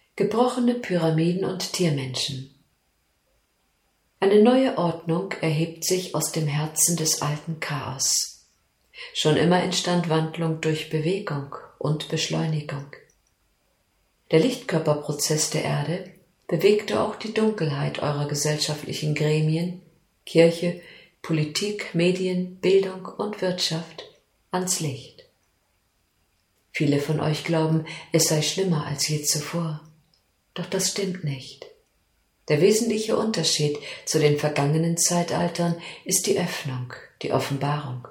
Gebrochene Pyramiden und Tiermenschen. Eine neue Ordnung erhebt sich aus dem Herzen des alten Chaos. Schon immer entstand Wandlung durch Bewegung und Beschleunigung. Der Lichtkörperprozess der Erde bewegte auch die Dunkelheit eurer gesellschaftlichen Gremien, Kirche, Politik, Medien, Bildung und Wirtschaft ans Licht. Viele von euch glauben, es sei schlimmer als je zuvor. Doch das stimmt nicht. Der wesentliche Unterschied zu den vergangenen Zeitaltern ist die Öffnung, die Offenbarung.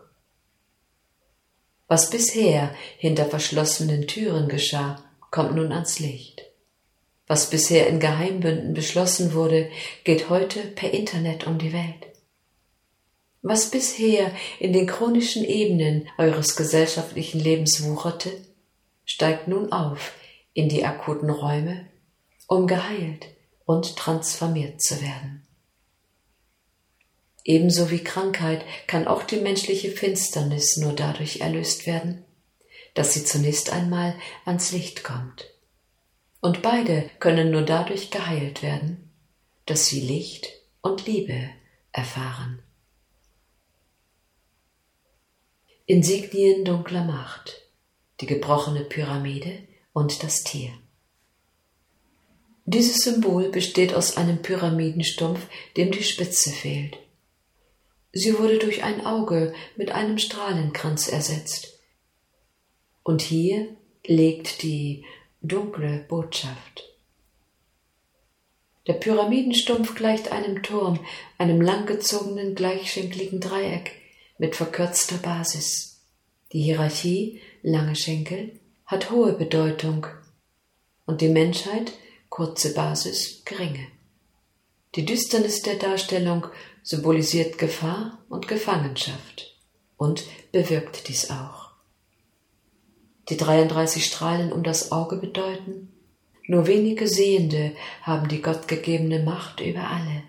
Was bisher hinter verschlossenen Türen geschah, kommt nun ans Licht. Was bisher in Geheimbünden beschlossen wurde, geht heute per Internet um die Welt. Was bisher in den chronischen Ebenen eures gesellschaftlichen Lebens wucherte, steigt nun auf in die akuten Räume, um geheilt und transformiert zu werden. Ebenso wie Krankheit kann auch die menschliche Finsternis nur dadurch erlöst werden, dass sie zunächst einmal ans Licht kommt. Und beide können nur dadurch geheilt werden, dass sie Licht und Liebe erfahren. Insignien dunkler Macht, die gebrochene Pyramide und das Tier. Dieses Symbol besteht aus einem Pyramidenstumpf, dem die Spitze fehlt. Sie wurde durch ein Auge mit einem Strahlenkranz ersetzt. Und hier liegt die dunkle Botschaft. Der Pyramidenstumpf gleicht einem Turm, einem langgezogenen, gleichschenkligen Dreieck mit verkürzter Basis. Die Hierarchie, lange Schenkel, hat hohe Bedeutung und die Menschheit, kurze Basis, geringe. Die Düsternis der Darstellung symbolisiert Gefahr und Gefangenschaft und bewirkt dies auch. Die 33 Strahlen um das Auge bedeuten, nur wenige Sehende haben die gottgegebene Macht über alle.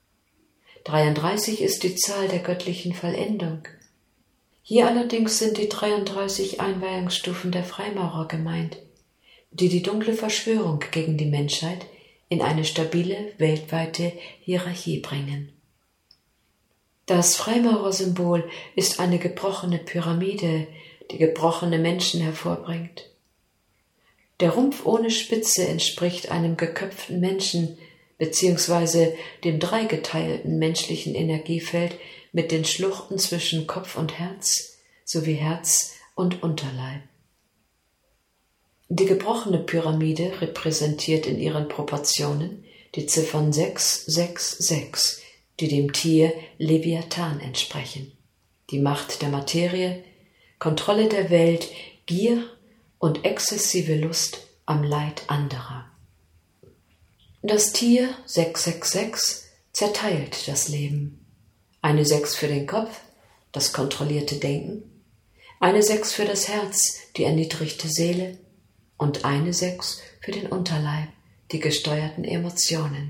33 ist die Zahl der göttlichen Vollendung. Hier allerdings sind die 33 Einweihungsstufen der Freimaurer gemeint, die die dunkle Verschwörung gegen die Menschheit in eine stabile, weltweite Hierarchie bringen. Das Freimaurersymbol ist eine gebrochene Pyramide, die gebrochene Menschen hervorbringt. Der Rumpf ohne Spitze entspricht einem geköpften Menschen bzw. dem dreigeteilten menschlichen Energiefeld mit den Schluchten zwischen Kopf und Herz sowie Herz und Unterleib. Die gebrochene Pyramide repräsentiert in ihren Proportionen die Ziffern 666, die dem Tier Leviathan entsprechen. Die Macht der Materie, Kontrolle der Welt, Gier und exzessive Lust am Leid anderer. Das Tier 666 zerteilt das Leben. Eine 6 für den Kopf, das kontrollierte Denken, eine 6 für das Herz, die erniedrigte Seele und eine 6 für den Unterleib, die gesteuerten Emotionen.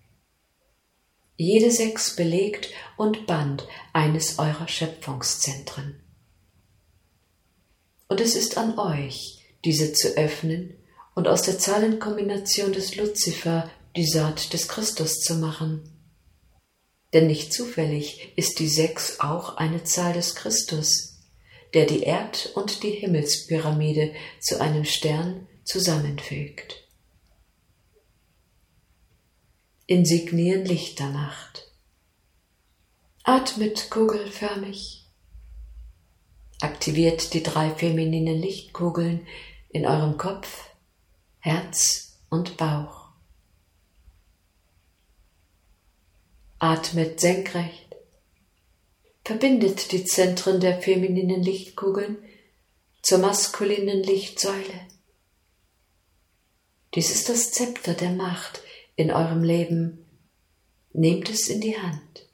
Jede 6 belegt und band eines eurer Schöpfungszentren. Und es ist an euch, diese zu öffnen und aus der Zahlenkombination des Luzifer die Saat des Christus zu machen. Denn nicht zufällig ist die 6 auch eine Zahl des Christus, der die Erd- und die Himmelspyramide zu einem Stern zusammenfügt. Insignien lichter Macht. Atmet kugelförmig. Aktiviert die 3 femininen Lichtkugeln in eurem Kopf, Herz und Bauch. Atmet senkrecht. Verbindet die Zentren der femininen Lichtkugeln zur maskulinen Lichtsäule. Dies ist das Zepter der Macht in eurem Leben. Nehmt es in die Hand.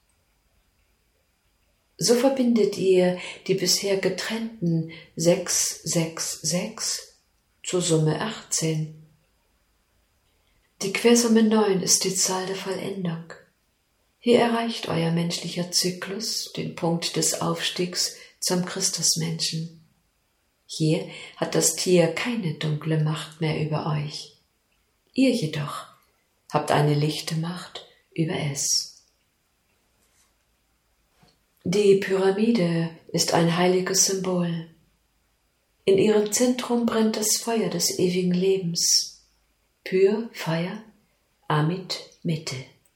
So verbindet ihr die bisher getrennten 666 zur Summe 18. Die Quersumme 9 ist die Zahl der Vollendung. Hier erreicht euer menschlicher Zyklus den Punkt des Aufstiegs zum Christusmenschen. Hier hat das Tier keine dunkle Macht mehr über euch. Ihr jedoch habt eine lichte Macht über es. Die Pyramide ist ein heiliges Symbol. In ihrem Zentrum brennt das Feuer des ewigen Lebens. Pyr, Feuer, Amit, Mitte.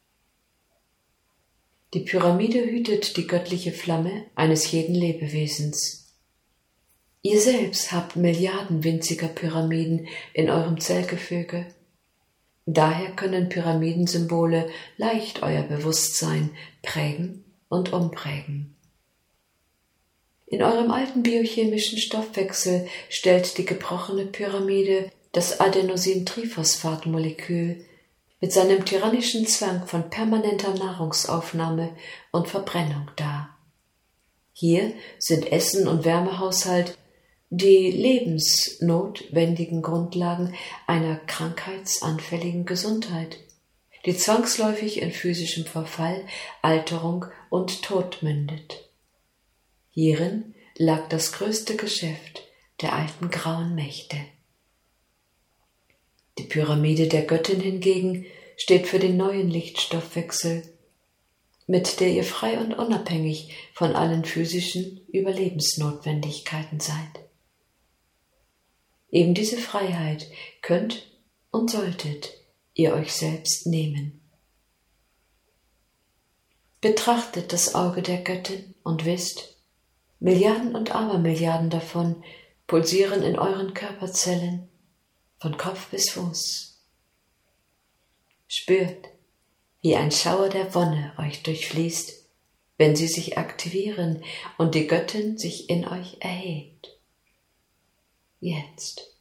Die Pyramide hütet die göttliche Flamme eines jeden Lebewesens. Ihr selbst habt Milliarden winziger Pyramiden in eurem Zellgefüge. Daher können Pyramidensymbole leicht euer Bewusstsein prägen und umprägen. In eurem alten biochemischen Stoffwechsel stellt die gebrochene Pyramide das Adenosintriphosphat-Molekül mit seinem tyrannischen Zwang von permanenter Nahrungsaufnahme und Verbrennung dar. Hier sind Essen und Wärmehaushalt die lebensnotwendigen Grundlagen einer krankheitsanfälligen Gesundheit, die zwangsläufig in physischem Verfall, Alterung und Tod mündet. Hierin lag das größte Geschäft der alten grauen Mächte. Die Pyramide der Göttin hingegen steht für den neuen Lichtstoffwechsel, mit der ihr frei und unabhängig von allen physischen Überlebensnotwendigkeiten seid. Eben diese Freiheit könnt und solltet ihr euch selbst nehmen. Betrachtet das Auge der Göttin und wisst, Milliarden und Abermilliarden davon pulsieren in euren Körperzellen, von Kopf bis Fuß. Spürt, wie ein Schauer der Wonne euch durchfließt, wenn sie sich aktivieren und die Göttin sich in euch erhebt. Jetzt.